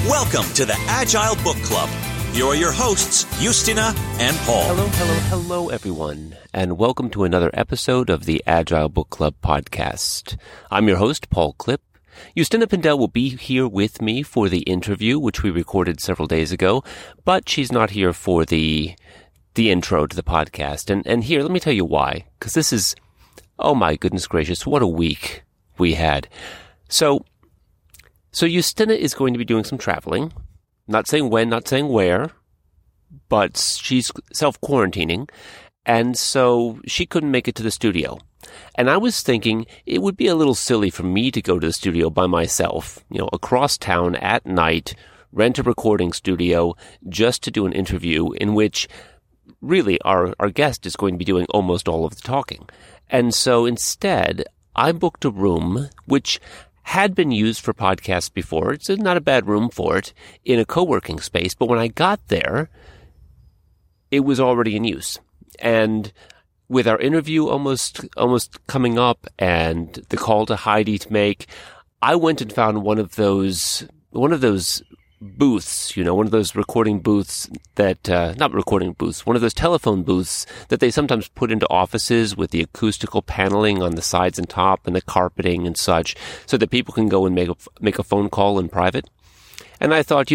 Welcome to the Agile Book Club. Here are your hosts, Justina and Paul. Hello, everyone, and welcome to another episode of the Agile Book Club podcast. I'm your host, Paul Klipp. Justina Pindell will be here with me for the interview, which we recorded several days ago, but she's not here for the intro to the podcast. And here, let me tell you why, because this is, oh my goodness gracious, what a week we had. So Justina is going to be doing some traveling. Not saying when, not saying where, but she's self-quarantining, and so she couldn't make it to the studio. And I was thinking it would be a little silly for me to go to the studio by myself, across town at night, rent a recording studio just to do an interview in which really our guest is going to be doing almost all of the talking. And so instead, I booked a room which had been used for podcasts before. It's not a bad room for it in a co-working space. But when I got there, it was already in use. And with our interview almost coming up and the call to Heidi to make, I went and found one of those booths, one of those recording booths that, not recording booths, one of those telephone booths that they sometimes put into offices with the acoustical paneling on the sides and top and the carpeting and such so that people can go and make a phone call in private. And I thought,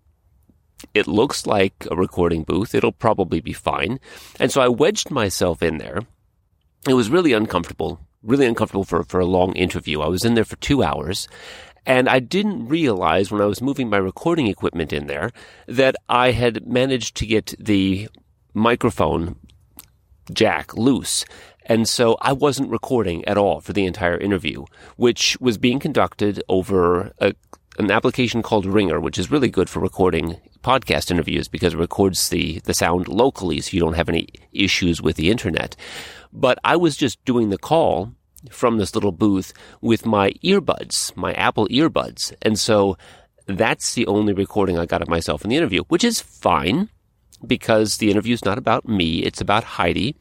it looks like a recording booth. It'll probably be fine. And so I wedged myself in there. It was really uncomfortable for a long interview. I was in there for 2 hours. And I didn't realize when I was moving my recording equipment in there that I had managed to get the microphone jack loose. And so I wasn't recording at all for the entire interview, which was being conducted over an application called Ringer, which is really good for recording podcast interviews because it records the sound locally so you don't have any issues with the internet. But I was just doing the call from this little booth with my earbuds, my Apple earbuds. And so that's the only recording I got of myself in the interview, which is fine because the interview is not about me. It's about Heidi.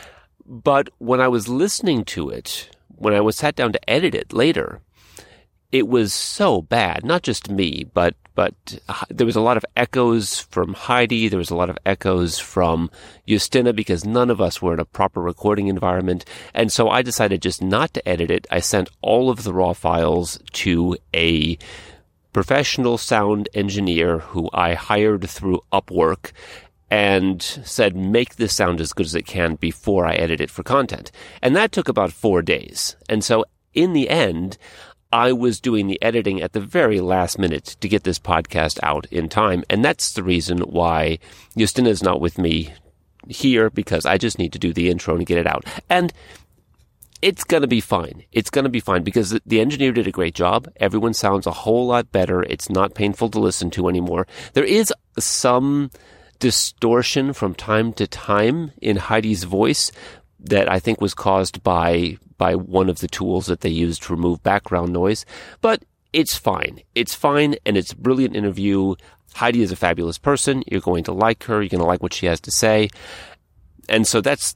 But when I was listening to it, when I was sat down to edit it later, it was so bad, not just me, but there was a lot of echoes from Heidi. There was a lot of echoes from Justina because none of us were in a proper recording environment. And so I decided just not to edit it. I sent all of the raw files to a professional sound engineer who I hired through Upwork and said, make this sound as good as it can before I edit it for content. And that took about 4 days. And so in the end, I was doing the editing at the very last minute to get this podcast out in time. And that's the reason why Justina is not with me here, because I just need to do the intro and get it out. And it's going to be fine. It's going to be fine because the engineer did a great job. Everyone sounds a whole lot better. It's not painful to listen to anymore. There is some distortion from time to time in Heidi's voice that I think was caused by one of the tools that they used to remove background noise. But it's fine. It's fine, and it's a brilliant interview. Heidi is a fabulous person. You're going to like her. You're going to like what she has to say. And so that's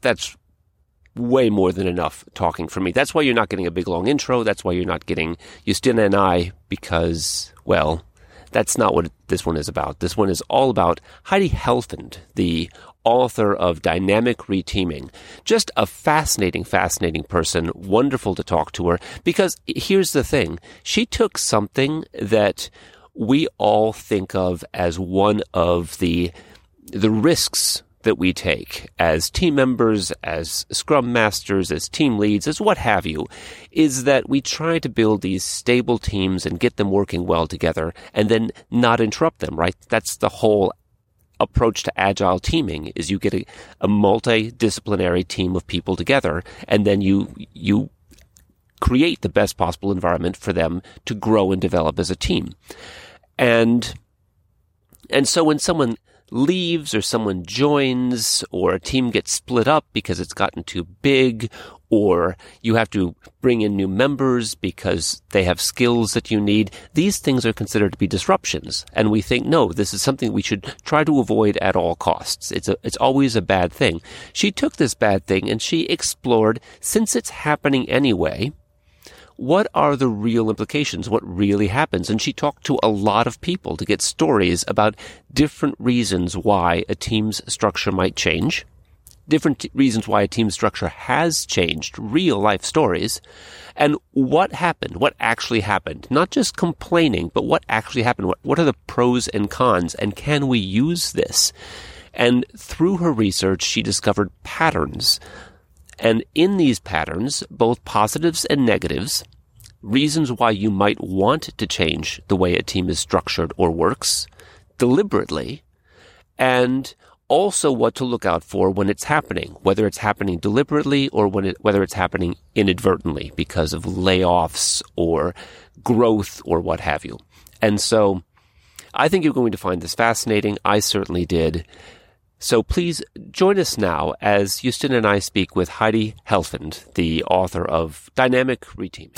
way more than enough talking for me. That's why you're not getting a big, long intro. That's why you're not getting Justina and I, because, well, that's not what this one is about. This one is all about Heidi Helfand, the author of Dynamic Reteaming. Just a fascinating person, wonderful to talk to her, because here's the thing. She took something that we all think of as one of the risks that we take as team members, as scrum masters, as team leads, as what have you, is that we try to build these stable teams and get them working well together and then not interrupt them, right? That's the whole approach to agile teaming, is you get a multidisciplinary team of people together, and then you create the best possible environment for them to grow and develop as a team. And so when someone leaves or someone joins or a team gets split up because it's gotten too big, or you have to bring in new members because they have skills that you need, these things are considered to be disruptions. And we think, no, this is something we should try to avoid at all costs. It's always a bad thing. She took this bad thing and she explored, since it's happening anyway, what are the real implications? What really happens? And she talked to a lot of people to get stories about different reasons why a team's structure might change, different reasons why a team structure has changed, real life stories, and what happened, what actually happened. Not just complaining, but what actually happened. What are the pros and cons, and can we use this? And through her research, she discovered patterns. And in these patterns, both positives and negatives, reasons why you might want to change the way a team is structured or works deliberately, and also what to look out for when it's happening, whether it's happening deliberately or whether it's happening inadvertently because of layoffs or growth or what have you. And so I think you're going to find this fascinating. I certainly did. So please join us now as Justina and I speak with Heidi Helfand, the author of Dynamic Reteaming.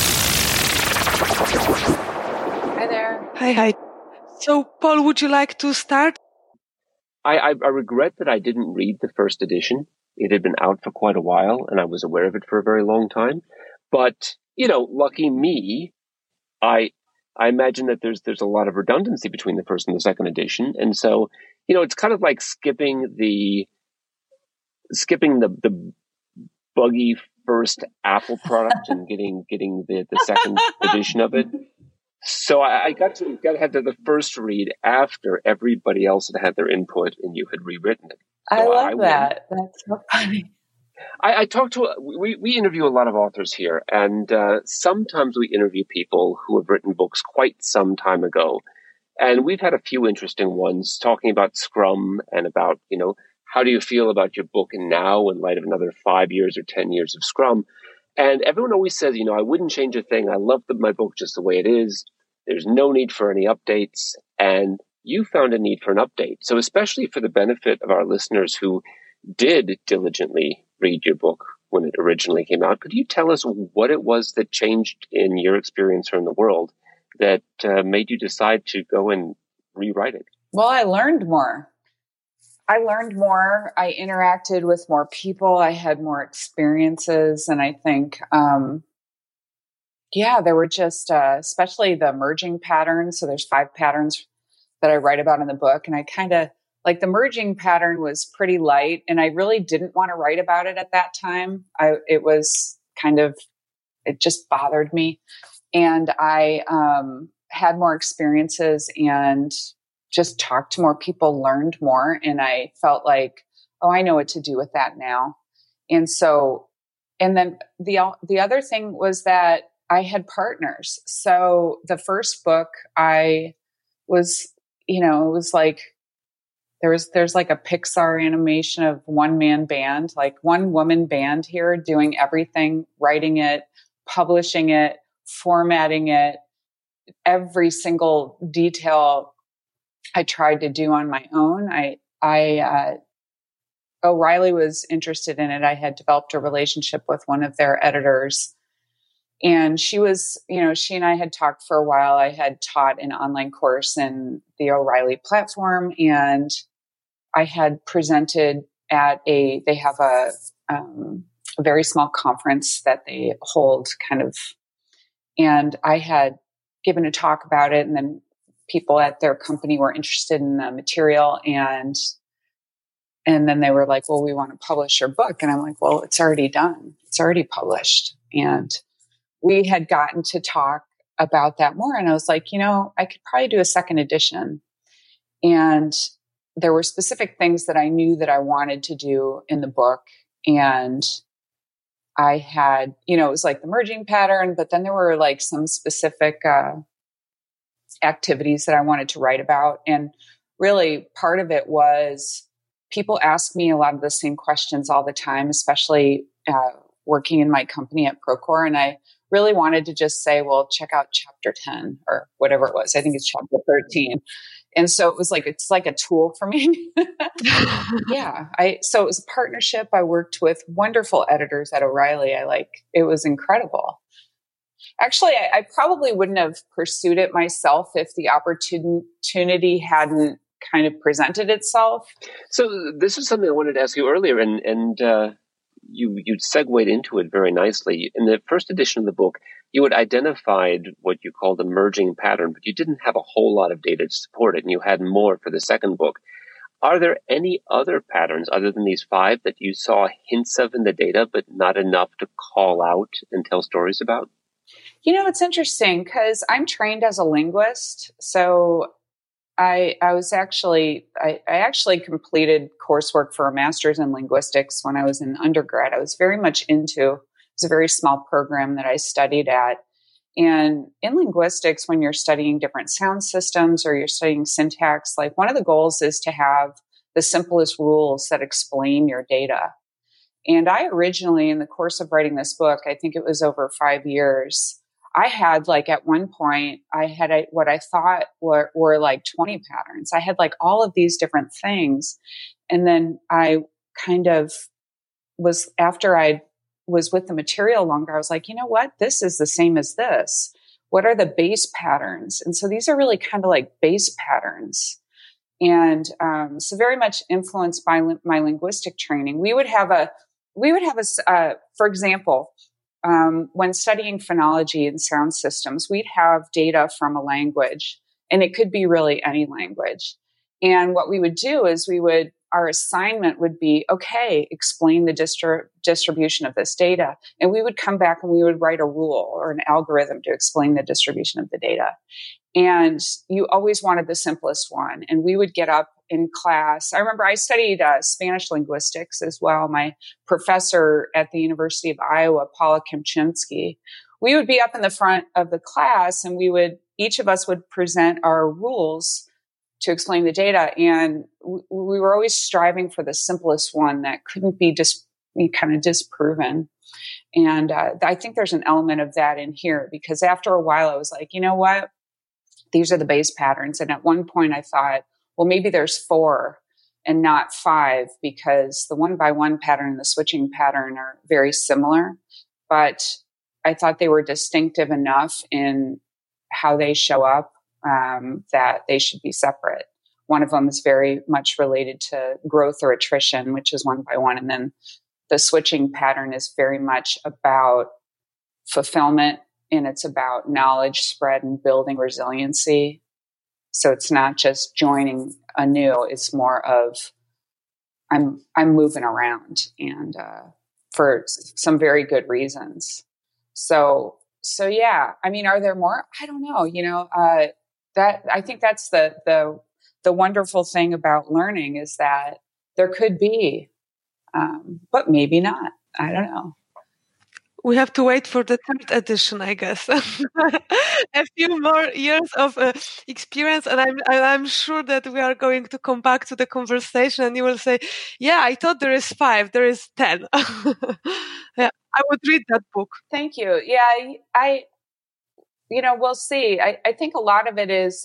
Hi there. Hi. So, Paul, would you like to start? I regret that I didn't read the first edition. It had been out for quite a while, and I was aware of it for a very long time. But, lucky me, I imagine that there's a lot of redundancy between the first and the second edition. And so, it's kind of like skipping the buggy first Apple product and getting the second edition of it. So I got to have the first read after everybody else had had their input and you had rewritten it. So I love that. That's so funny. I talk to, we interview a lot of authors here, and sometimes we interview people who have written books quite some time ago. And we've had a few interesting ones talking about Scrum and about, how do you feel about your book now in light of another 5 years or 10 years of Scrum? And everyone always says, I wouldn't change a thing. I love my book just the way it is. There's no need for any updates. And you found a need for an update. So especially for the benefit of our listeners who did diligently read your book when it originally came out, could you tell us what it was that changed in your experience or in the world that made you decide to go and rewrite it? Well, I learned more. I interacted with more people. I had more experiences. And I think, there were just, especially the merging patterns. So there's 5 patterns that I write about in the book. And I kind of, like, the merging pattern was pretty light. And I really didn't want to write about it at that time. It just bothered me. And I had more experiences and just talked to more people, learned more. And I felt like, I know what to do with that now. And then the other thing was that I had partners. So the first book I was, it was like, there's like a Pixar animation of one-man band, like one woman band here doing everything, writing it, publishing it, formatting it, every single detail I tried to do on my own. O'Reilly was interested in it. I had developed a relationship with one of their editors, and she and I had talked for a while. I had taught an online course in the O'Reilly platform, and I had presented at they have a very small conference that they hold and I had given a talk about it, and then people at their company were interested in the material, and then they were like, well, we want to publish your book. And I'm like, well, it's already done. It's already published. And we had gotten to talk about that more. And I was like, I could probably do a second edition. And there were specific things that I knew that I wanted to do in the book. And I had, it was like the merging pattern, but then there were like some specific activities that I wanted to write about. And really part of it was people ask me a lot of the same questions all the time, especially working in my company at Procore. And I really wanted to just say, well, check out chapter 10 or whatever it was. I think it's chapter 13. And so it was like, it's like a tool for me. So it was a partnership. I worked with wonderful editors at O'Reilly. It was incredible. Actually, I probably wouldn't have pursued it myself if the opportunity hadn't kind of presented itself. So this is something I wanted to ask you earlier, and you segued into it very nicely. In the first edition of the book, you had identified what you called a merging pattern, but you didn't have a whole lot of data to support it, and you had more for the second book. Are there any other patterns other than these 5 that you saw hints of in the data, but not enough to call out and tell stories about? It's interesting because I'm trained as a linguist. So I actually completed coursework for a master's in linguistics when I was in undergrad. I was very much into, it was a very small program that I studied at. And in linguistics, when you're studying different sound systems or you're studying syntax, like one of the goals is to have the simplest rules that explain your data. And I originally, in the course of writing this book, I think it was over 5 years, I had at one point, I had what I thought were like 20 patterns. I had all of these different things. And then I kind of after I was with the material longer, I was like, you know what? This is the same as this. What are the base patterns? And so these are really kind of like base patterns. And so very much influenced by my linguistic training. We would have for example, when studying phonology and sound systems, we'd have data from a language, and it could be really any language. And what we would do is our assignment would be, okay, explain the distribution of this data. And we would come back and we would write a rule or an algorithm to explain the distribution of the data. And you always wanted the simplest one. And we would get up in class. I remember I studied Spanish linguistics as well. My professor at the University of Iowa, Paula Kemchinsky, we would be up in the front of the class and each of us would present our rules to explain the data. And we were always striving for the simplest one that couldn't be kind of disproven. And I think there's an element of that in here, because after a while I was like, you know what? These are the base patterns. And at one point I thought, well, maybe there's 4 and not 5, because the 1-by-1 pattern and the switching pattern are very similar. But I thought they were distinctive enough in how they show up that they should be separate. One of them is very much related to growth or attrition, which is 1-by-1. And then the switching pattern is very much about fulfillment, and it's about knowledge spread and building resiliency. So it's not just joining anew. It's more of I'm moving around, and for some very good reasons. So yeah. I mean, are there more? I don't know. That I think that's the wonderful thing about learning, is that there could be, but maybe not. I don't know. We have to wait for the 3rd edition, I guess. A few more years of experience, and I'm sure that we are going to come back to the conversation, and you will say, "Yeah, I thought there is 5, there is 10." Yeah, I would read that book. Thank you. Yeah, we'll see. I think a lot of it is,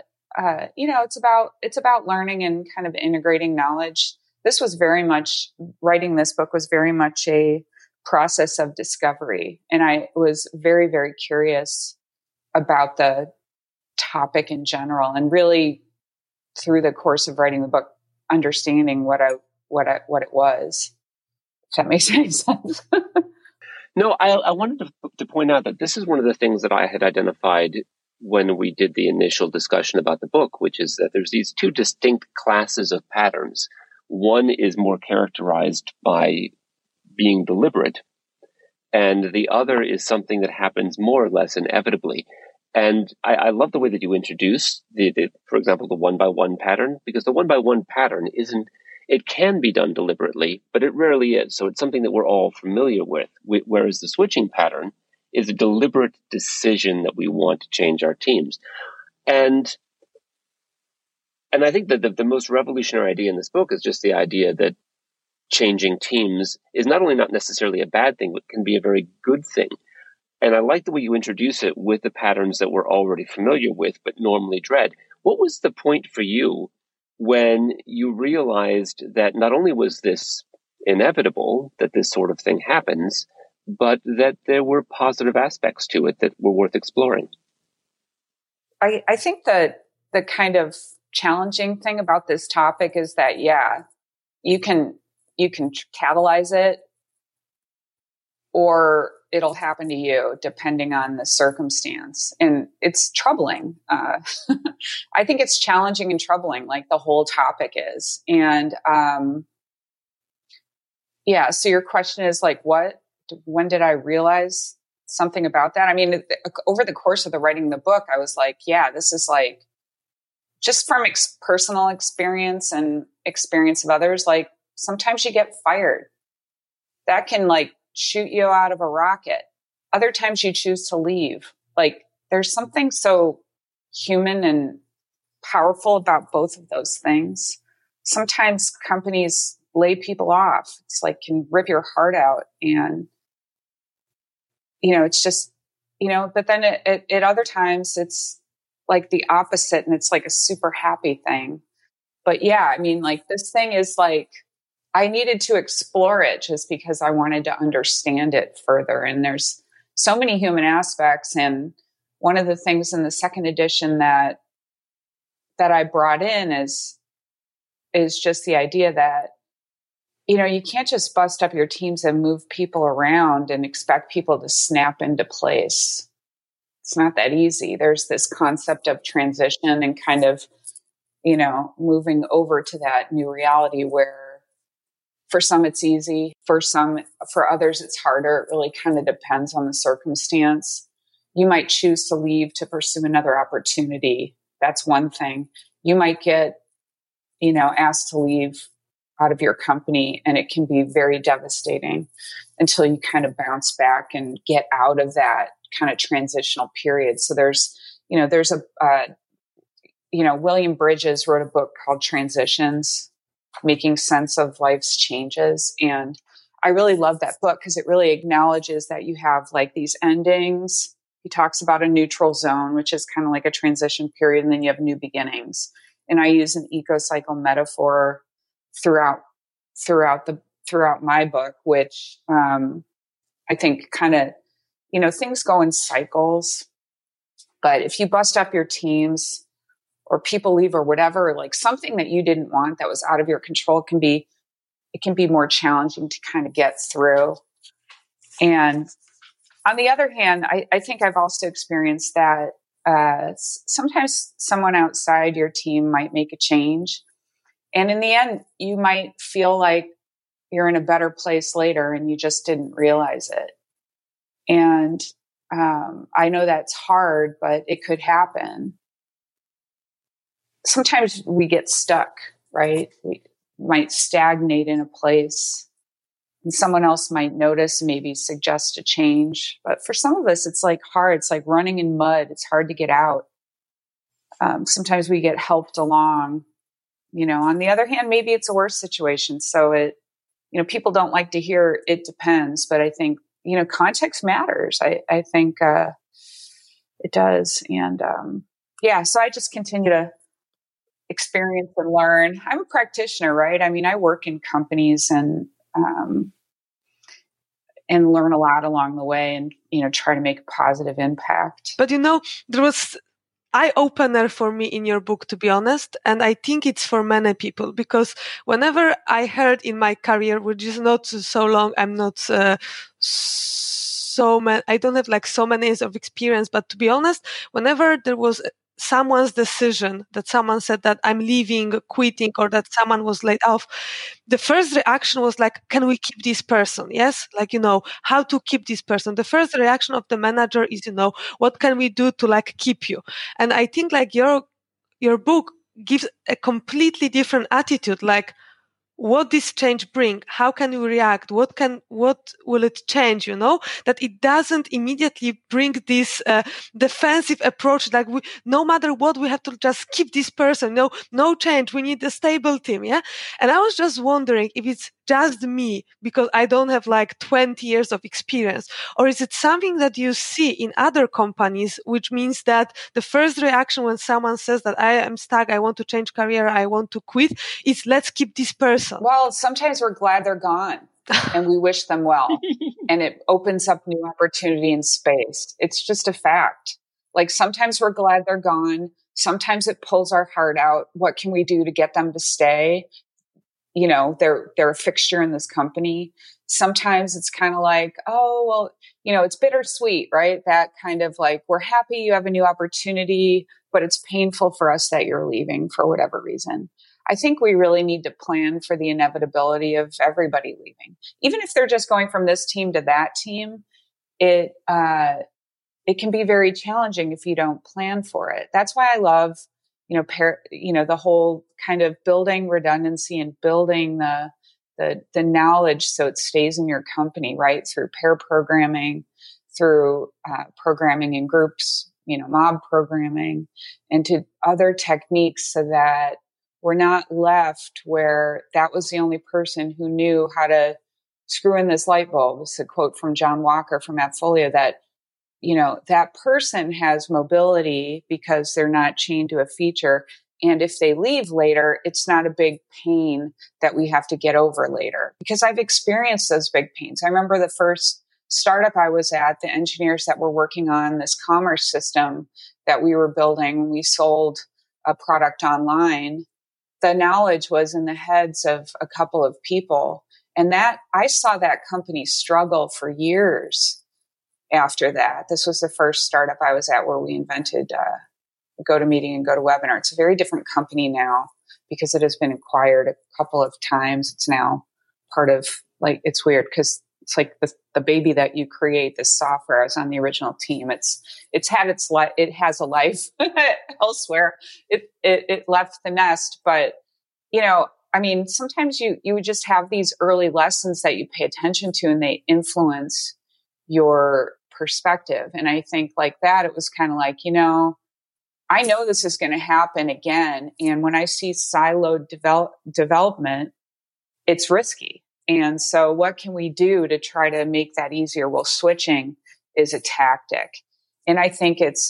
it's about learning and kind of integrating knowledge. Writing this book was very much a process of discovery. And I was very, very curious about the topic in general, and really through the course of writing the book, understanding what it was. If that makes any sense. No, I wanted to point out that this is one of the things that I had identified when we did the initial discussion about the book, which is that there's these 2 distinct classes of patterns. One is more characterized by being deliberate, and the other is something that happens more or less inevitably. And I love the way that you introduce for example, the 1-by-1 pattern, because the 1-by-1 pattern it can be done deliberately, but it rarely is. So it's something that we're all familiar with, whereas the switching pattern is a deliberate decision that we want to change our teams. And I think that the most revolutionary idea in this book is just the idea that changing teams is not only not necessarily a bad thing, but can be a very good thing. And I like the way you introduce it with the patterns that we're already familiar with, but normally dread. What was the point for you when you realized that not only was this inevitable, that this sort of thing happens, but that there were positive aspects to it that were worth exploring? I think that the kind of challenging thing about this topic is that, yeah, you can catalyze it, or it'll happen to you depending on the circumstance. And it's troubling. I think it's challenging and troubling, like the whole topic is. And yeah, so your question is like, when did I realize something about that? I mean, over the course of the writing the book, I was like, yeah, this is like, just from personal experience and experience of others, like sometimes you get fired. That can like shoot you out of a rocket. Other times you choose to leave. Like there's something so human and powerful about both of those things. Sometimes companies lay people off. It's like can rip your heart out. And, it's just, but then at other times it's like the opposite and it's like a super happy thing. But yeah, I mean, like this thing is like, I needed to explore it just because I wanted to understand it further. And there's so many human aspects. And one of the things in the second edition that I brought in is just the idea that, you can't just bust up your teams and move people around and expect people to snap into place. It's not that easy. There's this concept of transition and kind of, moving over to that new reality where for some it's easy, for others it's harder. It really kind of depends on the circumstance. You might choose to leave to pursue another opportunity. That's one thing. You might get, asked to leave out of your company, and it can be very devastating until you kind of bounce back and get out of that kind of transitional period. So there's William Bridges wrote a book called Transitions, Making Sense of Life's Changes. And I really love that book because it really acknowledges that you have like these endings. He talks about a neutral zone, which is kind of like a transition period. And then you have new beginnings. And I use an eco-cycle metaphor throughout my book, which I think kind of, things go in cycles. But if you bust up your teams or people leave or whatever, like something that you didn't want that was out of your control, it can be more challenging to kind of get through. And on the other hand, I think I've also experienced that sometimes someone outside your team might make a change. And in the end, you might feel like you're in a better place later and you just didn't realize it. And I know that's hard, but it could happen. Sometimes we get stuck, right? We might stagnate in a place and someone else might notice, maybe suggest a change. But for some of us, it's like hard. It's like running in mud. It's hard to get out. Sometimes we get helped along. On the other hand, maybe it's a worse situation. So people don't like to hear it depends, but I think, context matters. I think it does. And so I just continue to experience and learn. I'm a practitioner, right? I mean, I work in companies and learn a lot along the way and, try to make a positive impact. But, there was eye-opener for me in your book, to be honest. And I think it's for many people because whenever I heard in my career, which is not so long, I'm not I don't have like so many years of experience, but to be honest, whenever there was someone's decision that someone said that I'm leaving, quitting, or that someone was laid off, the first reaction was like, can we keep this person? Yes. Like, how to keep this person. The first reaction of the manager is, what can we do to like keep you? And I think like your book gives a completely different attitude. Like, what this change bring? How can you react? What will it change? That it doesn't immediately bring this defensive approach. Like no matter what, we have to just keep this person. No change. We need a stable team. Yeah. And I was just wondering if it's just me because I don't have like 20 years of experience, or is it something that you see in other companies, which means that the first reaction when someone says that I am stuck, I want to change career, I want to quit, is let's keep this person. Well, sometimes we're glad they're gone and we wish them well. And it opens up new opportunity and space. It's just a fact. Like sometimes we're glad they're gone. Sometimes it pulls our heart out. What can we do to get them to stay? they're a fixture in this company. Sometimes it's kind of like, oh, well, it's bittersweet, right? That kind of like, we're happy you have a new opportunity, but it's painful for us that you're leaving for whatever reason. I think we really need to plan for the inevitability of everybody leaving. Even if they're just going from this team to that team, it can be very challenging if you don't plan for it. That's why I love, the whole kind of building redundancy and building the knowledge so it stays in your company, right? Through pair programming, through programming in groups, mob programming, and to other techniques so that we're not left where that was the only person who knew how to screw in this light bulb. It's a quote from John Walker from AppFolio that, that person has mobility because they're not chained to a feature. And if they leave later, it's not a big pain that we have to get over later, because I've experienced those big pains. I remember the first startup I was at, the engineers that were working on this commerce system that we were building when we sold a product online, the knowledge was in the heads of a couple of people. And that I saw that company struggle for years after that. This was the first startup I was at where we invented GoToMeeting and GoToWebinar. It's a very different company now because it has been acquired a couple of times. It's now part of, like, it's weird because it's like the baby that you create, this software. I was on the original team. It has a life elsewhere. It left the nest, but sometimes you would just have these early lessons that you pay attention to and they influence your perspective. And I think like that, it was kind of like, I know this is going to happen again. And when I see siloed development, it's risky. And so what can we do to try to make that easier? Well, switching is a tactic. And I think it's,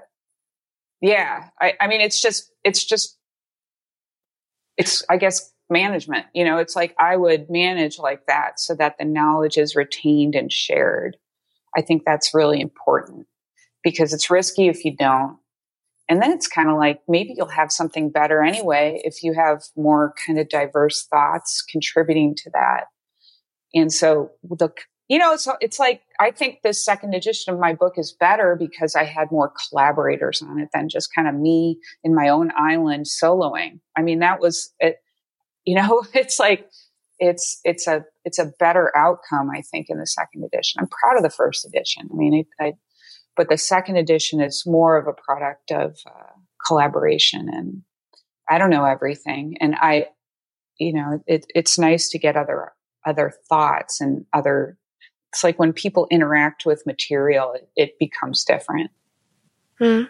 it's I guess, management. It's like I would manage like that so that the knowledge is retained and shared. I think that's really important because it's risky if you don't. And then it's kind of like maybe you'll have something better anyway if you have more kind of diverse thoughts contributing to that. And so it's like I think this second edition of my book is better because I had more collaborators on it than just kind of me in my own island soloing. I mean, that was it. It's like it's a better outcome, I think, in the second edition. I'm proud of the first edition. I mean, but the second edition is more of a product of collaboration, and I don't know everything. And it's nice to get other thoughts and it's like when people interact with material, it becomes different. Mm.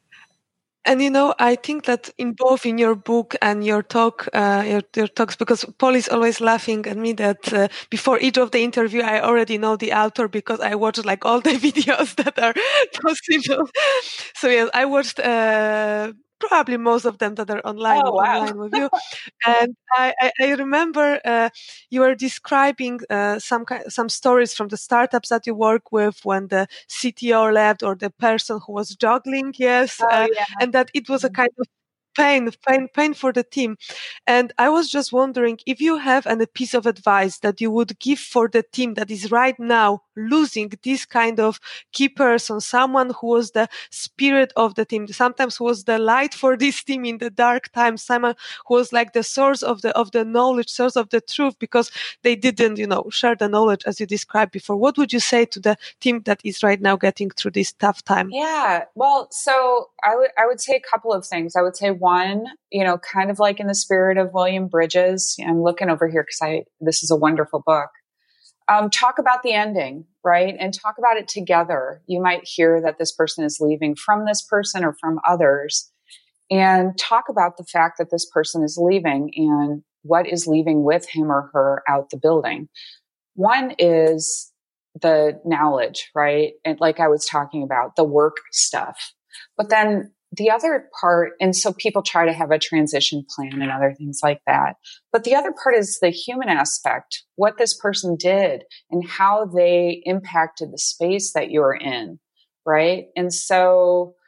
And I think that in both in your book and your talk, your talks, because Paul is always laughing at me that before each of the interview, I already know the author because I watched like all the videos that are possible. So yes, I watched probably most of them that are online, Oh, wow. online with you. And I remember you were describing some stories from the startups that you work with when the CTO left or the person who was juggling, yes, Yeah. and that it was a kind of pain for the team. And I was just wondering if you have any piece of advice that you would give for the team that is right now losing this kind of key person, someone who was the spirit of the team, sometimes was the light for this team in the dark times, someone who was like the source of the knowledge, source of the truth, because they didn't, share the knowledge as you described before. What would you say to the team that is right now getting through this tough time? Yeah. Well, so I would say a couple of things. I would say one, kind of like in the spirit of William Bridges, I'm looking over here because this is a wonderful book. Talk about the ending, right? And talk about it together. You might hear that this person is leaving from this person or from others, and talk about the fact that this person is leaving and what is leaving with him or her out the building. One is the knowledge, right? And like I was talking about, the work stuff. But then the other part, and so people try to have a transition plan and other things like that. But the other part is the human aspect, what this person did and how they impacted the space that you're in, right? And so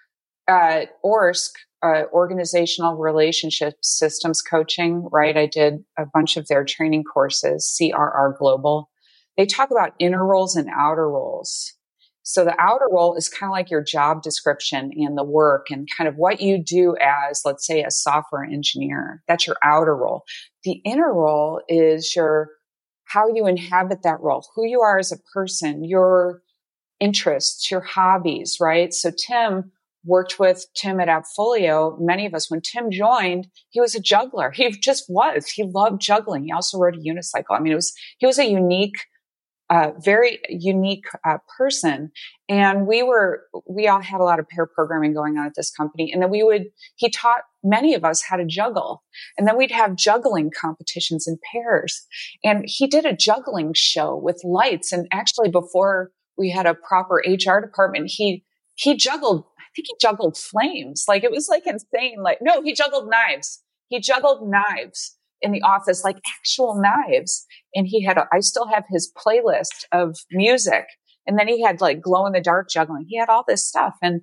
ORSC, Organizational Relationship Systems Coaching, right? I did a bunch of their training courses, CRR Global. They talk about inner roles and outer roles. So the outer role is kind of like your job description and the work and kind of what you do as, let's say, a software engineer. That's your outer role. The inner role is how you inhabit that role, who you are as a person, your interests, your hobbies, right? So Tim worked with Tim at Appfolio. Many of us, when Tim joined, he was a juggler. He just was. He loved juggling. He also rode a unicycle. I mean, he was a unique, very unique person. And we all had a lot of pair programming going on at this company. And then he taught many of us how to juggle. And then we'd have juggling competitions in pairs. And he did a juggling show with lights. And actually, before we had a proper HR department, he juggled, I think he juggled flames. Like, it was like insane. Like, no, he juggled knives. He juggled knives in the office, like actual knives. And I still have his playlist of music. And then he had like glow in the dark juggling. He had all this stuff. And,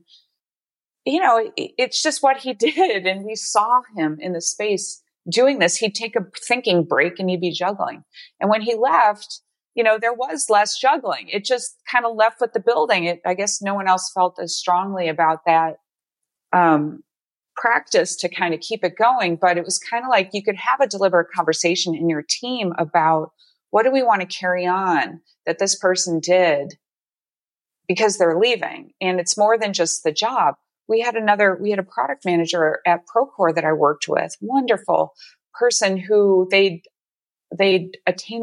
it's just what he did. And we saw him in the space doing this. He'd take a thinking break and he'd be juggling. And when he left, there was less juggling. It just kind of left with the building. I guess no one else felt as strongly about that practice to kind of keep it going. But it was kind of like you could have a deliberate conversation in your team about what do we want to carry on that this person did because they're leaving. And it's more than just the job. We had a product manager at Procore that I worked with, wonderful person who they'd attain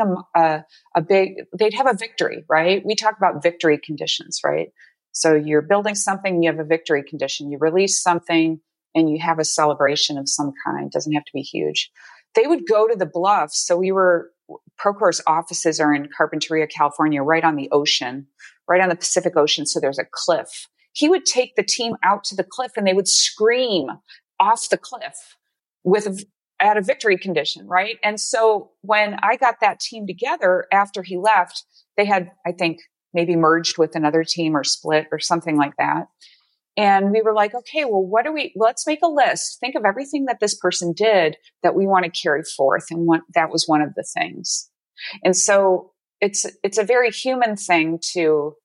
they'd have a victory, right? We talk about victory conditions, right? So you're building something, you have a victory condition, you release something and you have a celebration of some kind. It doesn't have to be huge. They would go to the Bluffs. So Procore's offices are in Carpinteria, California, right on the ocean, right on the Pacific Ocean. So there's a cliff. He would take the team out to the cliff and they would scream off the cliff at a victory condition, right? And so when I got that team together after he left, they had, I think, maybe merged with another team or split or something like that. And we were like, okay, well, let's make a list. Think of everything that this person did that we want to carry forth. And that was one of the things. And so it's a very human thing to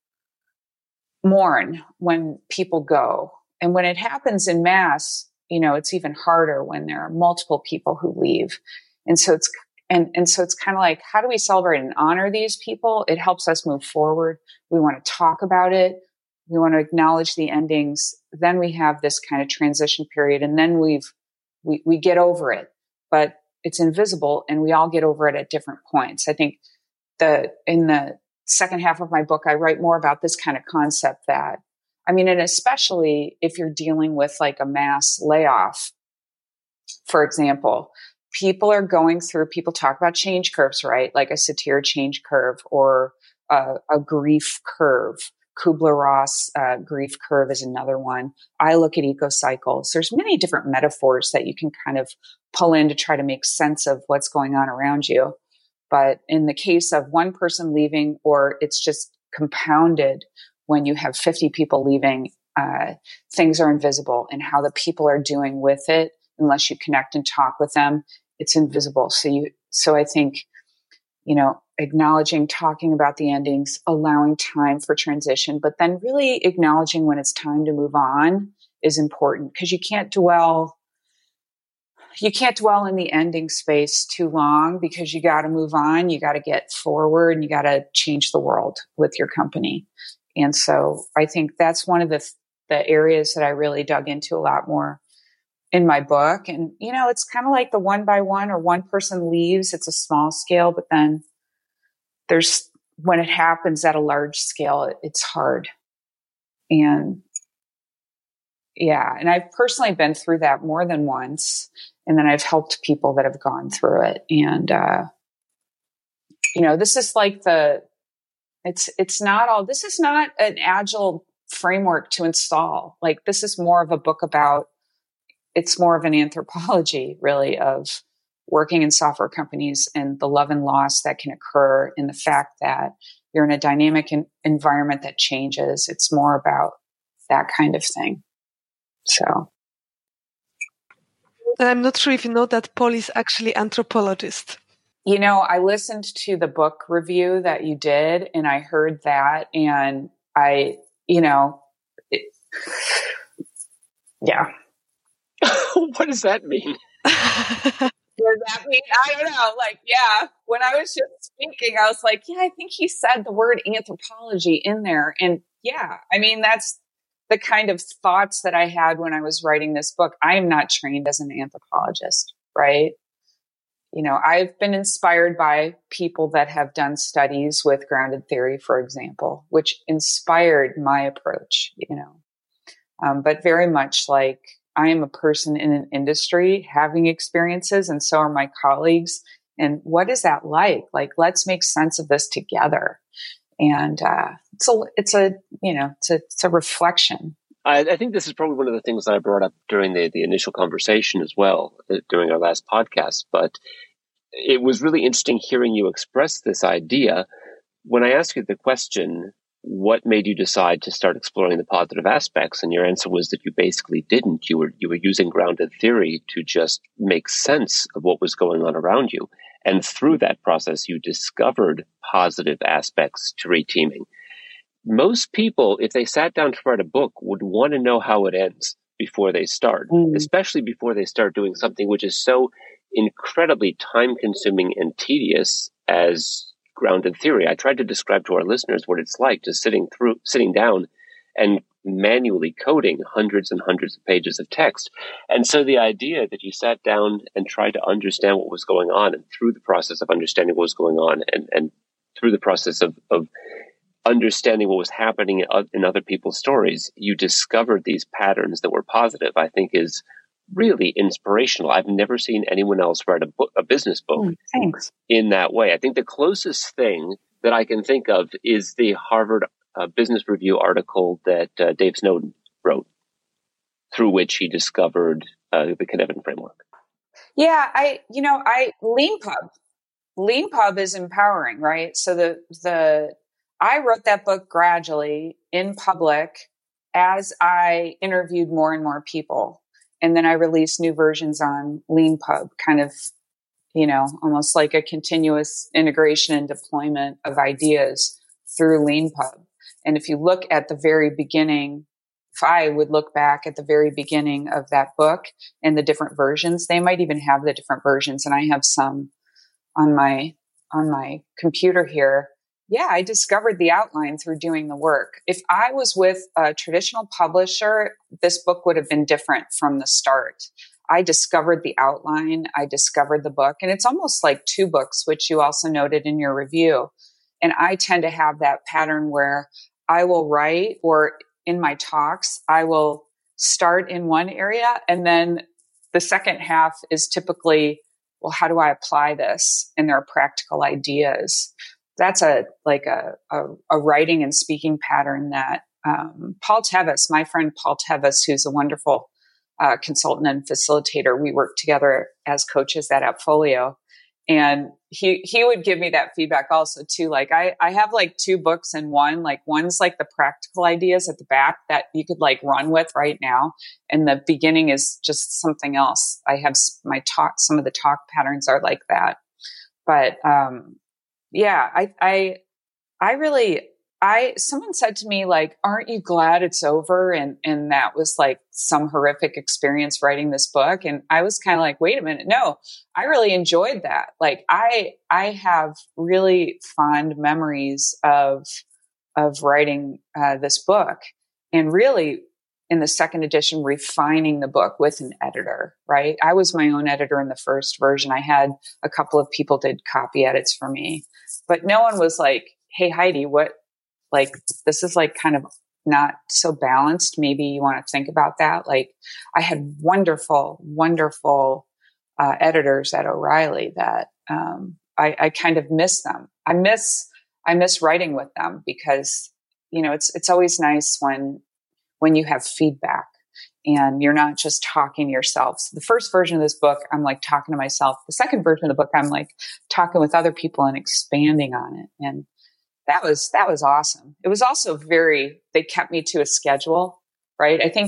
mourn when people go. And when it happens in mass, it's even harder when there are multiple people who leave. And so it's kind of like, how do we celebrate and honor these people? It helps us move forward. We want to talk about it. We want to acknowledge the endings. Then we have this kind of transition period, and then we get over it, but it's invisible and we all get over it at different points. I think in the second half of my book, I write more about this kind of concept and especially if you're dealing with like a mass layoff, for example, people talk about change curves, right? Like a Satir change curve or a grief curve. Kubler-Ross grief curve is another one. I look at eco cycles. There's many different metaphors that you can kind of pull in to try to make sense of what's going on around you. But in the case of one person leaving, or it's just compounded when you have 50 people leaving, things are invisible, and how the people are doing with it, unless you connect and talk with them, it's invisible. So I think, acknowledging, talking about the endings, allowing time for transition, but then really acknowledging when it's time to move on is important, because you can't dwell in the ending space too long, because you got to move on. You got to get forward and you got to change the world with your company. And so I think that's one of the areas that I really dug into a lot more in my book. And, it's kind of like the one by one, or one person leaves. It's a small scale, but then when it happens at a large scale, it's hard. And and I've personally been through that more than once. And then I've helped people that have gone through it. And, this is like this is not an agile framework to install. Like, this is more of a book it's more of an anthropology, really, of working in software companies and the love and loss that can occur in the fact that you're in a dynamic environment that changes. It's more about that kind of thing. So. And I'm not sure if you know that Paul is actually anthropologist. You know, I listened to the book review that you did, and I heard that, and yeah. What does that mean? What does that mean? I don't know. Like, yeah, when I was just speaking, I was like, yeah, I think he said the word anthropology in there. And yeah, I mean, that's the kind of thoughts that I had when I was writing this book. I am not trained as an anthropologist, right? You know, I've been inspired by people that have done studies with grounded theory, for example, which inspired my approach, but very much like I am a person in an industry having experiences, and so are my colleagues. And what is that like? Like, let's make sense of this together. And it's a reflection. I think this is probably one of the things that I brought up during the initial conversation as well, during our last podcast. But it was really interesting hearing you express this idea. When I asked you the question, what made you decide to start exploring the positive aspects? And your answer was that you basically didn't. You were using grounded theory to just make sense of what was going on around you. And through that process, you discovered positive aspects to reteaming. Most people, if they sat down to write a book, would want to know how it ends before they start, especially before they start doing something which is so incredibly time-consuming and tedious as grounded theory. I tried to describe to our listeners what it's like just sitting down and manually coding hundreds and hundreds of pages of text. And so the idea that you sat down and tried to understand what was going on, and through the process of understanding what was going on, and through the process of understanding what was happening in other people's stories, you discovered these patterns that were positive, I think is really inspirational. I've never seen anyone else write a business book in that way. I think the closest thing that I can think of is the Harvard Business Review article that Dave Snowden wrote, through which he discovered the Cynefin framework. Yeah, Lean Pub is empowering, right? So I wrote that book gradually in public as I interviewed more and more people. And then I released new versions on Lean Pub, kind of, almost like a continuous integration and deployment of ideas through Lean Pub. And if you look at the very beginning, if I would look back at the very beginning of that book and the different versions, they might even have the different versions. And I have some on my computer here. Yeah, I discovered the outline through doing the work. If I was with a traditional publisher, this book would have been different from the start. I discovered the outline. I discovered the book. And it's almost like two books, which you also noted in your review. And I tend to have that pattern where I will write, or in my talks, I will start in one area. And then the second half is typically, well, how do I apply this? And there are practical ideas. That's a writing and speaking pattern that Paul Tevis, my friend Paul Tevis, who's a wonderful consultant and facilitator, we work together as coaches at Appfolio, and he would give me that feedback also too. Like I have like two books in one. Like one's like the practical ideas at the back that you could like run with right now, and the beginning is just something else. I have my talk. Some of the talk patterns are like that, but yeah, someone said to me, like, aren't you glad it's over? And that was like some horrific experience writing this book. And I was kind of like, wait a minute. No, I really enjoyed that. Like I have really fond memories of writing this book, and really in the second edition, refining the book with an editor, right? I was my own editor in the first version. I had a couple of people did copy edits for me, but no one was like, hey, Heidi, this is like kind of not so balanced. Maybe you want to think about that. Like I had wonderful, wonderful editors at O'Reilly that I kind of miss them. I miss writing with them because, it's always nice when you have feedback and you're not just talking to yourself. So the first version of this book, I'm like talking to myself. The second version of the book, I'm like talking with other people and expanding on it. And that was awesome. It was also they kept me to a schedule, right? I think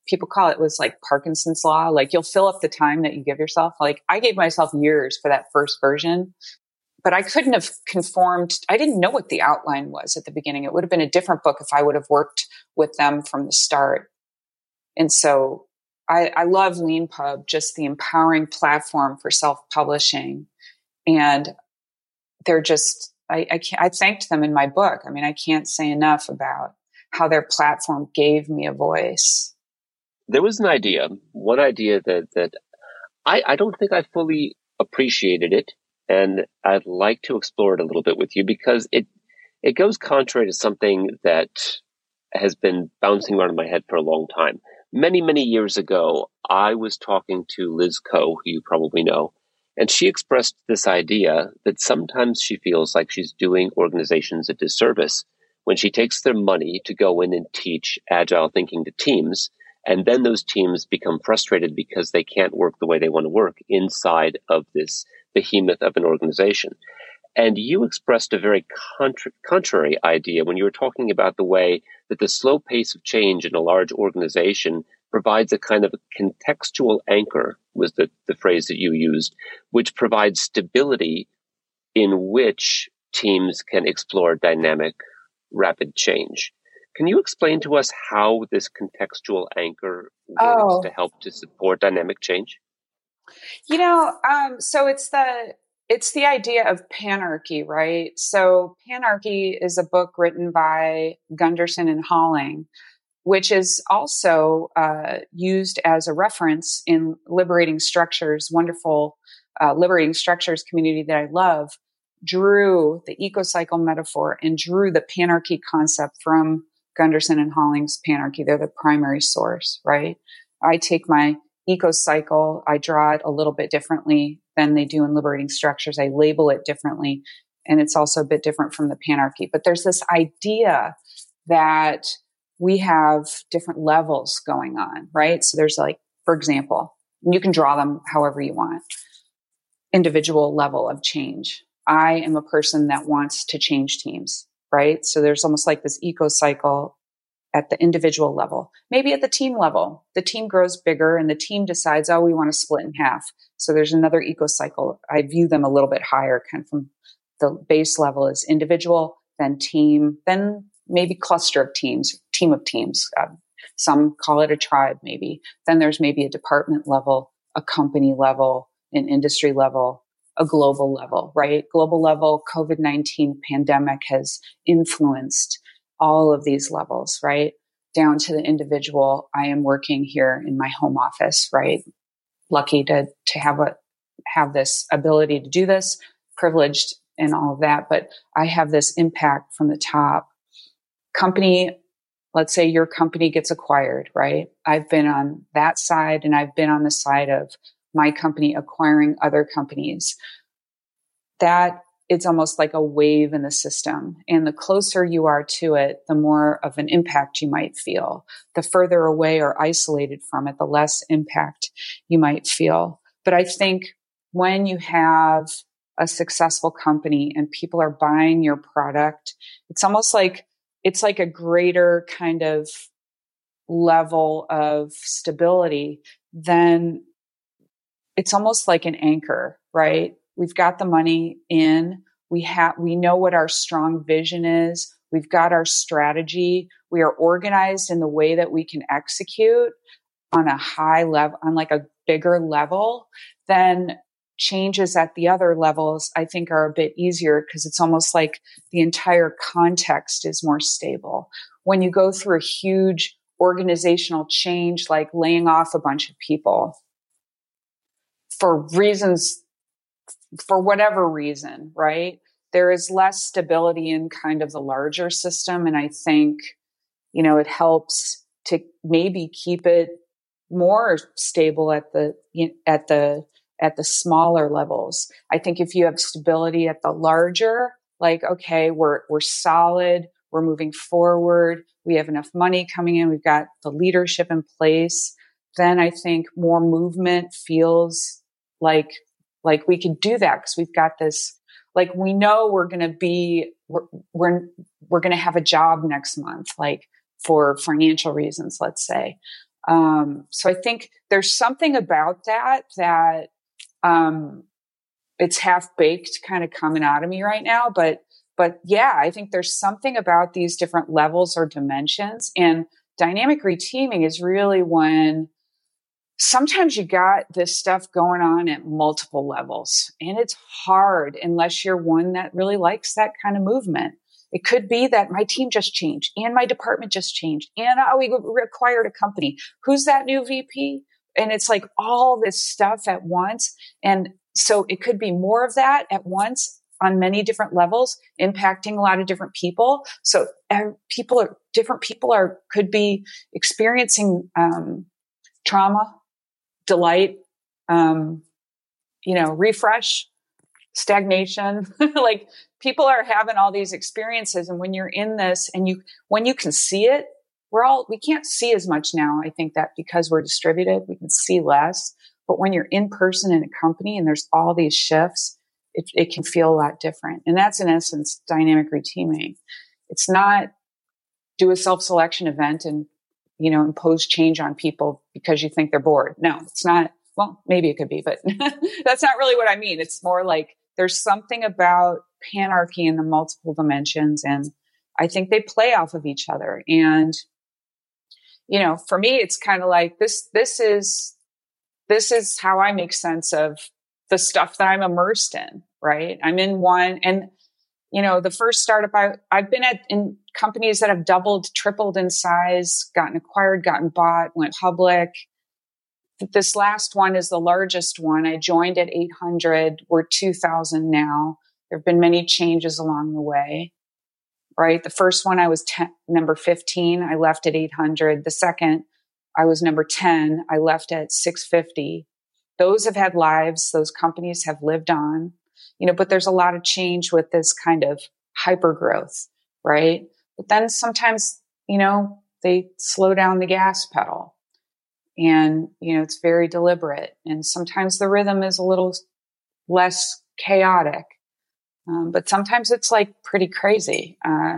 people call it, was like Parkinson's law. Like you'll fill up the time that you give yourself. Like I gave myself years for that first version, but I couldn't have conformed. I didn't know what the outline was at the beginning. It would have been a different book if I would have worked with them from the start. And so I love LeanPub, just the empowering platform for self-publishing. And they're just, I thanked them in my book. I mean, I can't say enough about how their platform gave me a voice. There was one idea that I don't think I fully appreciated it. And I'd like to explore it a little bit with you because it goes contrary to something that has been bouncing around in my head for a long time. Many, many years ago, I was talking to Liz Coe, who you probably know, and she expressed this idea that sometimes she feels like she's doing organizations a disservice when she takes their money to go in and teach agile thinking to teams, and then those teams become frustrated because they can't work the way they want to work inside of this behemoth of an organization. And you expressed a very contrary idea when you were talking about the way that the slow pace of change in a large organization provides a kind of contextual anchor, was the phrase that you used, which provides stability in which teams can explore dynamic, rapid change. Can you explain to us how this contextual anchor works to help to support dynamic change? So it's the idea of panarchy, right? So Panarchy is a book written by Gunderson and Halling, which is also used as a reference in Liberating Structures, wonderful Liberating Structures community that I love, drew the ecocycle metaphor and drew the panarchy concept from Gunderson and Halling's Panarchy. They're the primary source, right? I take my ecocycle, I draw it a little bit differently than they do in Liberating Structures. I label it differently, and it's also a bit different from the Panarchy. But there's this idea that we have different levels going on, right? So there's like, for example, you can draw them however you want. Individual level of change. I am a person that wants to change teams, right? So there's almost like this ecocycle at the individual level. Maybe at the team level, the team grows bigger and the team decides, oh, we want to split in half. So there's another ecocycle. I view them a little bit higher, kind of from the base level as individual, then team, then maybe cluster of teams, team of teams. Some call it a tribe, maybe. Then there's maybe a department level, a company level, an industry level, a global level, right? Global level, COVID-19 pandemic has influenced all of these levels, right? Down to the individual. I am working here in my home office, right? Lucky to have this ability to do this, privileged and all of that, but I have this impact from the top. Company, let's say your company gets acquired, right? I've been on that side and I've been on the side of my company acquiring other companies. That it's almost like a wave in the system. And the closer you are to it, the more of an impact you might feel. The further away or isolated from it, the less impact you might feel. But I think when you have a successful company and people are buying your product, it's almost like it's like a greater kind of level of stability. Then it's almost like an anchor, right? We've got the money in. We know what our strong vision is. We've got our strategy. We are organized in the way that we can execute on a high level, on like a bigger level. Then changes at the other levels, I think, are a bit easier because it's almost like the entire context is more stable. When you go through a huge organizational change, like laying off a bunch of people for reasons, for whatever reason, right? There is less stability in kind of the larger system. And I think, it helps to maybe keep it more stable at the smaller levels. I think if you have stability at the larger, like, okay, we're solid, we're moving forward, we have enough money coming in, we've got the leadership in place, then I think more movement feels like we can do that because we've got this, like, we know we're going to have a job next month, like for financial reasons, let's say. So I think there's something about that it's half baked kind of coming out of me right now. But yeah, I think there's something about these different levels or dimensions, and dynamic reteaming is really when sometimes you got this stuff going on at multiple levels, and it's hard unless you're one that really likes that kind of movement. It could be that my team just changed and my department just changed and we acquired a company. Who's that new VP? And it's like all this stuff at once. And so it could be more of that at once on many different levels, impacting a lot of different people. So different people could be experiencing trauma, delight, refresh, stagnation. Like people are having all these experiences. And when you're in this and when you can see it, we can't see as much now. I think that because we're distributed, we can see less. But when you're in person in a company and there's all these shifts, it can feel a lot different. And that's in essence dynamic reteaming. It's not do a self-selection event and, impose change on people because you think they're bored. No, it's not. Well, maybe it could be, but that's not really what I mean. It's more like there's something about panarchy in the multiple dimensions. And I think they play off of each other. And, for me, it's kind of like this is how I make sense of the stuff that I'm immersed in, right? I'm in one. And, the first startup I've been in companies that have doubled, tripled in size, gotten acquired, gotten bought, went public. This last one is the largest one. I joined at 800. We're 2,000 now. There have been many changes along the way, right? The first one, I was number 15. I left at 800. The second, I was number 10. I left at 650. Those have had lives. Those companies have lived on, but there's a lot of change with this kind of hyper growth, right? But then sometimes, they slow down the gas pedal. And, it's very deliberate. And sometimes the rhythm is a little less chaotic. But sometimes it's like pretty crazy.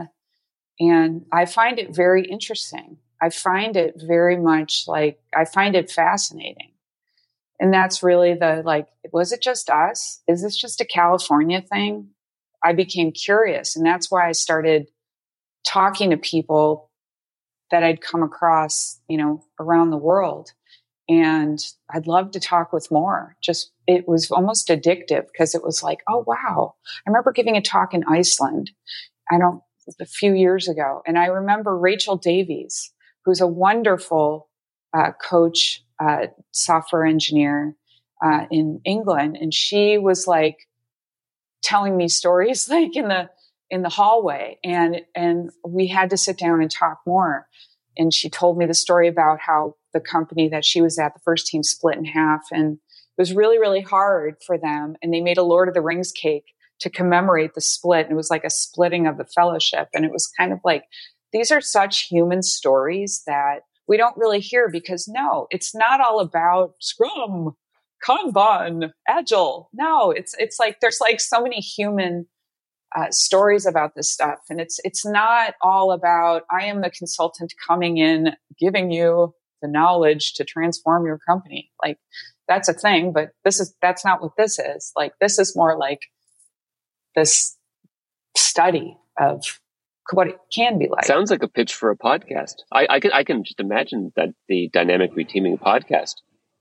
And I find it very interesting. I find it very much I find it fascinating. And that's really was it just us? Is this just a California thing? I became curious. And that's why I started talking to people that I'd come across, around the world. And I'd love to talk with more. It was almost addictive because it was like, oh, wow. I remember giving a talk in Iceland, a few years ago. And I remember Rachel Davies, who's a wonderful coach, software engineer in England. And she was telling me stories in the hallway, and we had to sit down and talk more. And she told me the story about how the company that she was at, the first team, split in half, and it was really, really hard for them. And they made a Lord of the Rings cake to commemorate the split. And it was like a splitting of the fellowship. And it was kind of like, these are such human stories that we don't really hear because no, it's not all about Scrum, Kanban, Agile. No, it's like, there's so many human stories about this stuff. And it's not all about, I am the consultant coming in, giving you the knowledge to transform your company. That's a thing, but that's not what this is. This is more like this study of what it can be like. Sounds like a pitch for a podcast. I can just imagine that the dynamic reteaming podcast.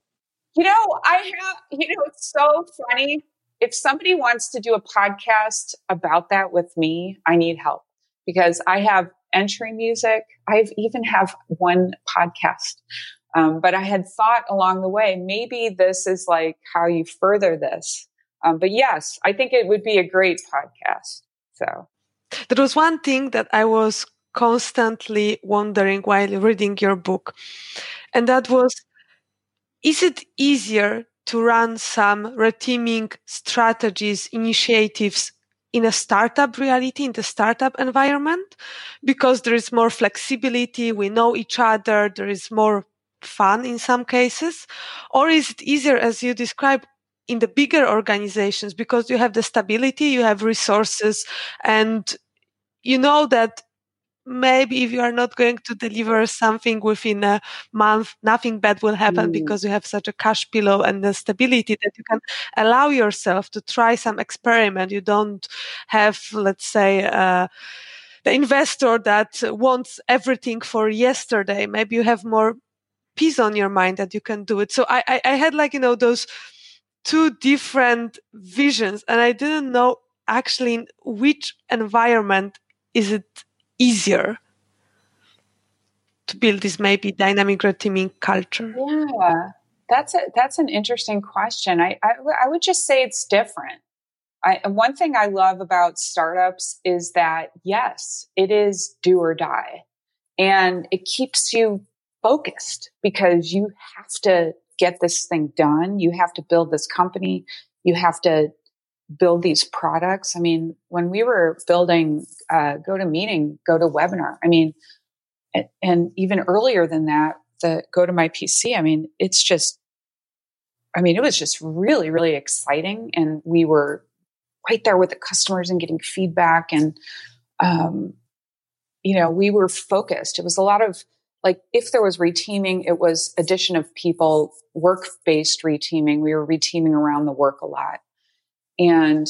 It's so funny. If somebody wants to do a podcast about that with me, I need help because I have entry music. I even have one podcast. But I had thought along the way, maybe this is how you further this. But yes, I think it would be a great podcast. So there was one thing that I was constantly wondering while reading your book. And that was, is it easier to run some reteaming strategies, initiatives in a startup reality, in the startup environment? Because there is more flexibility, we know each other, there is more fun in some cases? Or is it easier, as you described, in the bigger organizations because you have the stability, you have resources, and you know that maybe if you are not going to deliver something within a month, nothing bad will happen because you have such a cash pillow and the stability that you can allow yourself to try some experiment. You don't have, let's say, the investor that wants everything for yesterday. Maybe you have more peace on your mind that you can do it. So I had like, those two different visions, and I didn't know actually in which environment is it easier to build this maybe dynamic red teaming culture. Yeah, that's an interesting question. I would just say it's different. One thing I love about startups is that, yes, it is do or die, and it keeps you focused because you have to get this thing done. You have to build this company. You have to build these products. I mean, when we were building GoToMeeting, GoToWebinar, I mean, and even earlier than that, the GoToMyPC, I mean, it was just really, really exciting. And we were right there with the customers and getting feedback. And, we were focused. It was a lot of, like, if there was reteaming, it was addition of people, work-based reteaming. We were reteaming around the work a lot. And,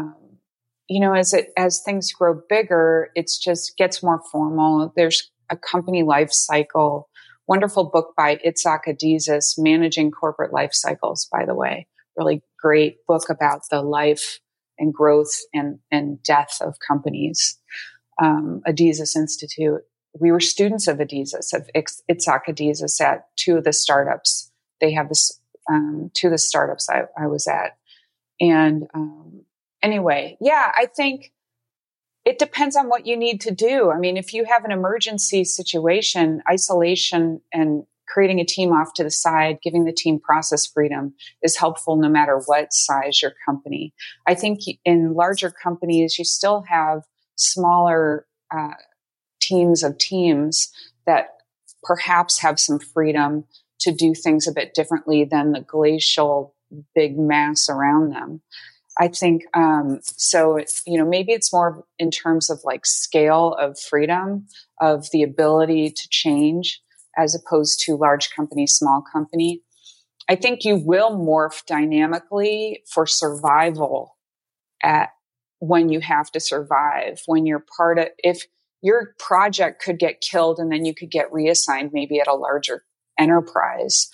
as things grow bigger, it's just gets more formal. There's a company life cycle. Wonderful book by Itzhak Adizes, Managing Corporate Life Cycles, by the way. Really great book about the life and growth and death of companies. Adizes Institute. We were students of Adizes, of Itzhak Adizes at two of the startups. They have this, two of the startups I was at. And anyway, yeah, I think it depends on what you need to do. I mean, if you have an emergency situation, isolation and creating a team off to the side, giving the team process freedom is helpful no matter what size your company. I think in larger companies, you still have smaller teams of teams that perhaps have some freedom to do things a bit differently than the glacial big mass around them. I think, maybe it's more in terms of like scale of freedom, of the ability to change as opposed to large company, small company. I think you will morph dynamically for survival when you have to survive, when you're if your project could get killed and then you could get reassigned maybe at a larger enterprise.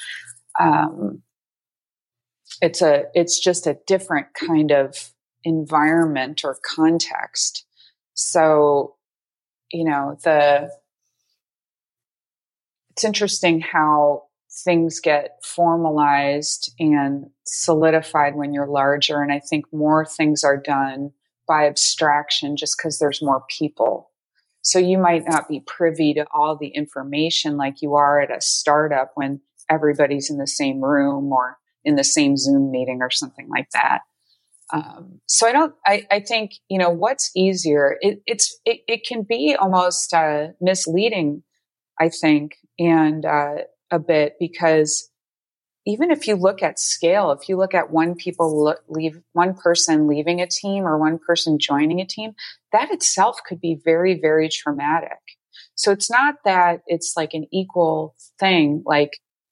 It's just a different kind of environment or context. So, it's interesting how things get formalized and solidified when you're larger. And I think more things are done by abstraction just because there's more people. So you might not be privy to all the information like you are at a startup when everybody's in the same room or in the same Zoom meeting or something like that. I think, what's easier? It can be almost misleading, I think, and a bit, because even if you look at scale, if you look at one person leaving a team or one person joining a team, that itself could be very, very traumatic. So it's not that it's like an equal thing. Like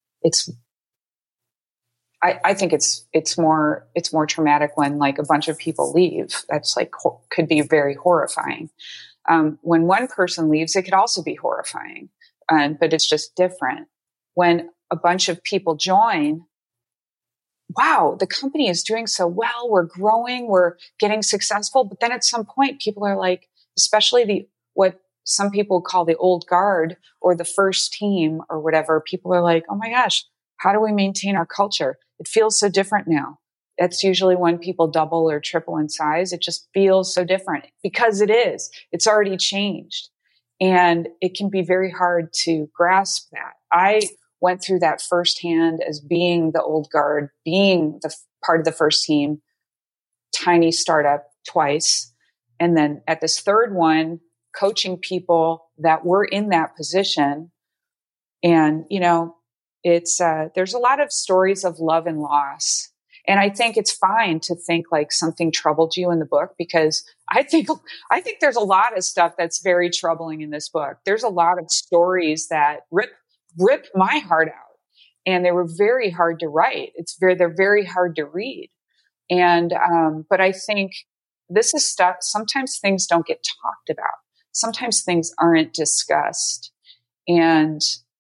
I think it's more traumatic when like a bunch of people leave. That's like could be very horrifying. When one person leaves, it could also be horrifying, but it's just different. When a bunch of people join, wow, the company is doing so well. We're growing. We're getting successful. But then at some point, people are like, especially what some people call the old guard or the first team or whatever, people are like, oh my gosh, how do we maintain our culture? It feels so different now. That's usually when people double or triple in size. It just feels so different because it is. It's already changed. And it can be very hard to grasp that. I went through that firsthand as being the old guard, being the part of the first team, tiny startup twice. And then at this third one, coaching people that were in that position. And, it's, there's a lot of stories of love and loss. And I think it's fine to think like something troubled you in the book, because I think there's a lot of stuff that's very troubling in this book. There's a lot of stories that rip my heart out, and they were very hard to write. They're very hard to read. And, but I think this is stuff, sometimes things don't get talked about. Sometimes things aren't discussed. And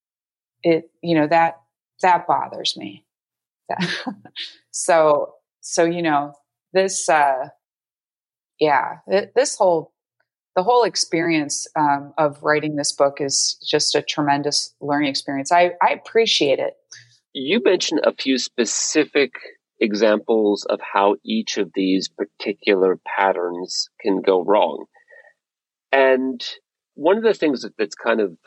that bothers me. So, this, the whole experience, of writing this book is just a tremendous learning experience. I appreciate it. You mentioned a few specific examples of how each of these particular patterns can go wrong. And one of the things that's kind of,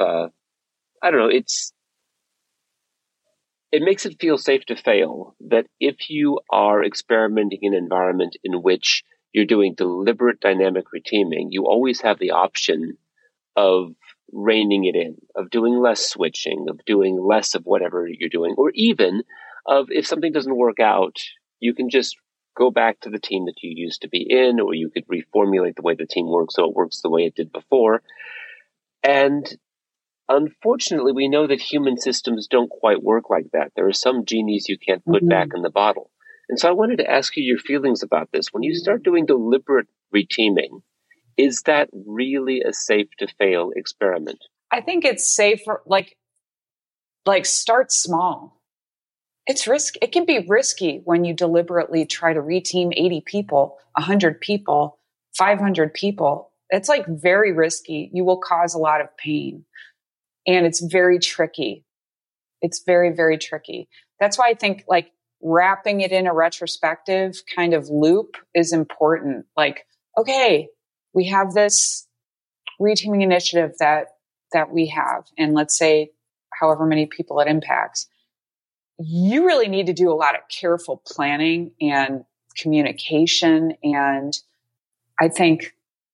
it makes it feel safe to fail that if you are experimenting in an environment in which you're doing deliberate dynamic reteaming, you always have the option of reining it in, of doing less switching, of doing less of whatever you're doing, or even of if something doesn't work out, you can just go back to the team that you used to be in, or you could reformulate the way the team works so it works the way it did before. And unfortunately, we know that human systems don't quite work like that. There are some genies you can't put back in the bottle. And so I wanted to ask you your feelings about this. When you start doing deliberate reteaming, is that really a safe to fail experiment? I think it's safer, like start small. It's risky. It can be risky when you deliberately try to reteam 80 people, 100 people, 500 people. It's like very risky. You will cause a lot of pain. And it's very tricky. It's very, very tricky. That's why I think like wrapping it in a retrospective kind of loop is important. Like, okay, we have this reteaming initiative that we have, and let's say however many people it impacts. You really need to do a lot of careful planning and communication. And I think,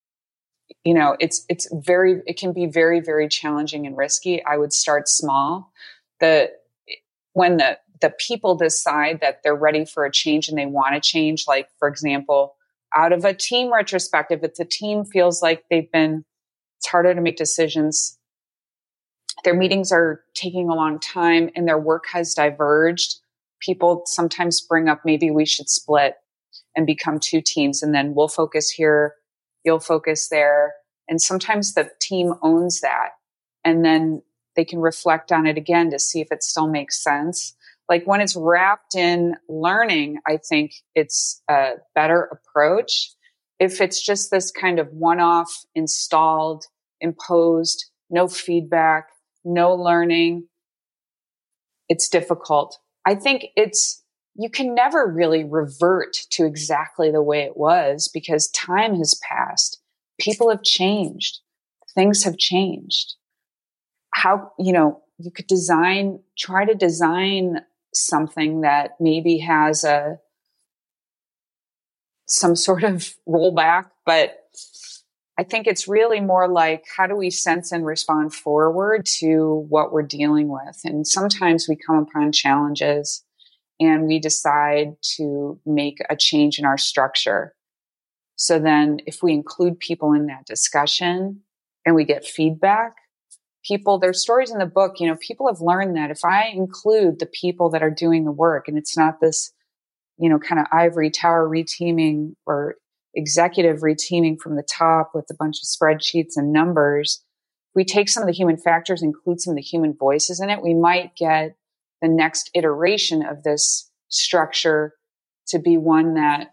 it can be very, very challenging and risky. I would start small. When the people decide that they're ready for a change and they want to change, like, for example, out of a team retrospective, if the team feels like it's harder to make decisions, their meetings are taking a long time and their work has diverged, people sometimes bring up, maybe we should split and become two teams, and then we'll focus here, you'll focus there. And sometimes the team owns that, and then they can reflect on it again to see if it still makes sense. Like when it's wrapped in learning, I think it's a better approach. If it's just this kind of one-off, installed, imposed, no feedback, no learning, it's difficult. I think you can never really revert to exactly the way it was, because time has passed. People have changed. Things have changed. How, you could try to design something that maybe has some sort of rollback, but I think it's really more like, how do we sense and respond forward to what we're dealing with? And sometimes we come upon challenges and we decide to make a change in our structure. So then if we include people in that discussion and we get feedback, there's stories in the book, people have learned that if I include the people that are doing the work, and it's not this, kind of ivory tower reteaming or executive reteaming from the top with a bunch of spreadsheets and numbers, we take some of the human factors, include some of the human voices in it, we might get the next iteration of this structure to be one that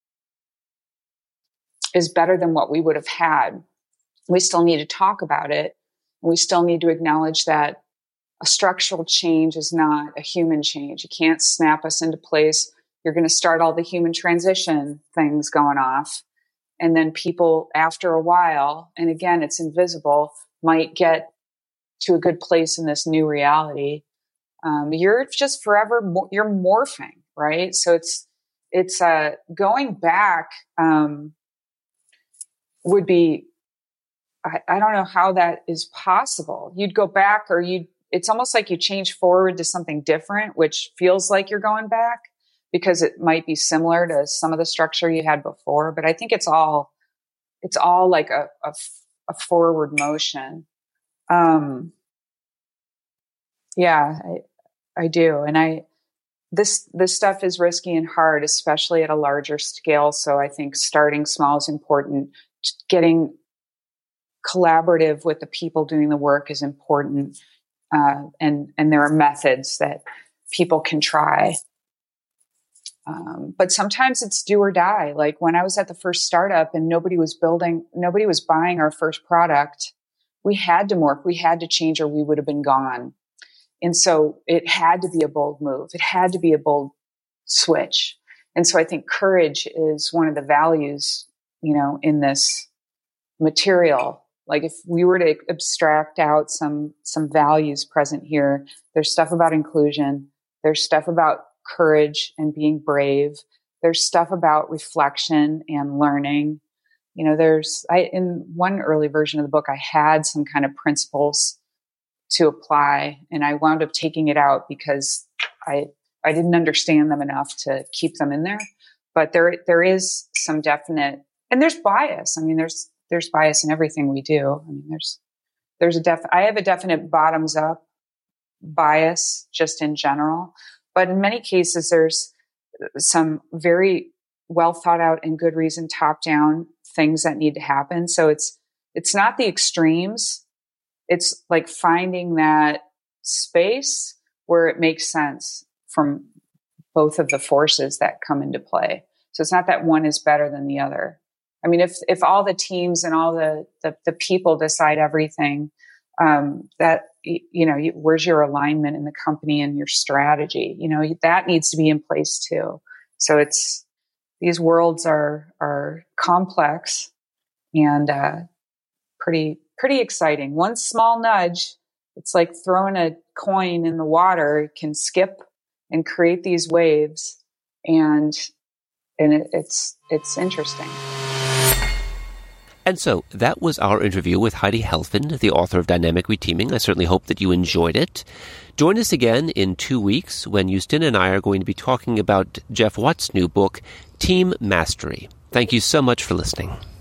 is better than what we would have had. We still need to talk about it. We still need to acknowledge that a structural change is not a human change. You can't snap us into place. You're going to start all the human transition things going off. And then people, after a while, and again, it's invisible, might get to a good place in this new reality. You're just forever, you're morphing, right? So it's going back would be, I don't know how that is possible. You'd go back, or it's almost like you change forward to something different, which feels like you're going back, because it might be similar to some of the structure you had before. But I think it's all like a forward motion. Yeah, I do. And this stuff is risky and hard, especially at a larger scale. So I think starting small is important. Getting collaborative with the people doing the work is important. And there are methods that people can try. But sometimes it's do or die. Like when I was at the first startup and nobody was buying our first product, we had to morph, we had to change, or we would have been gone. And so it had to be a bold move. It had to be a bold switch. And so I think courage is one of the values, in this material. Like if we were to abstract out some values present here, there's stuff about inclusion. There's stuff about courage and being brave. There's stuff about reflection and learning. In one early version of the book, I had some kind of principles to apply, and I wound up taking it out because I didn't understand them enough to keep them in there. But there is some definite, and there's bias. I mean, there's bias in everything we do. I mean, I have a definite bottoms up bias just in general, but in many cases, there's some very well thought out and good reason top down things that need to happen. So it's not the extremes. It's like finding that space where it makes sense from both of the forces that come into play. So it's not that one is better than the other. I mean, if all the teams and all the people decide everything, where's your alignment in the company and your strategy? That needs to be in place too. So these worlds are complex and pretty exciting. One small nudge, it's like throwing a coin in the water. It can skip and create these waves, and it's interesting. And so that was our interview with Heidi Helfand, the author of Dynamic Reteaming. I certainly hope that you enjoyed it. Join us again in 2 weeks when Justina and I are going to be talking about Jeff Watt's new book, Team Mastery. Thank you so much for listening.